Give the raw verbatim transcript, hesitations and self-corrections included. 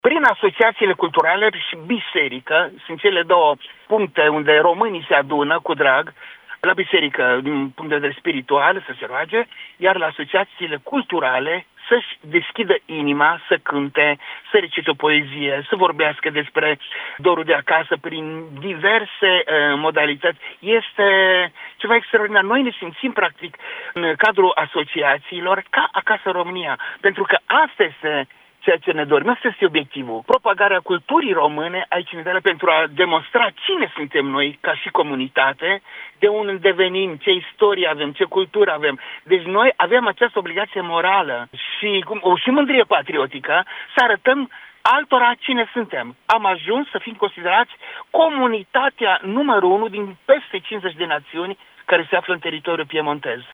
Prin asociațiile culturale și biserică, sunt cele două puncte unde românii se adună cu drag, la biserică din punct de vedere spiritual să se roage, iar la asociațiile culturale să-și deschidă inima, să cânte, să recite o poezie, să vorbească despre dorul de acasă prin diverse uh, modalități. Este ceva extraordinar. Noi ne simțim practic în cadrul asociațiilor ca acasă în România, pentru că asta este ceea ce ne dorim. Asta este obiectivul. Propagarea culturii române aici în Italia pentru a demonstra cine suntem noi ca și comunitate, de unde devenim, ce istorie avem, ce cultură avem. Deci noi avem această obligație morală și cum, o și mândrie patriotică să arătăm altora cine suntem. Am ajuns să fim considerați comunitatea numărul unu din peste cincizeci de națiuni care se află în teritoriul piemontez.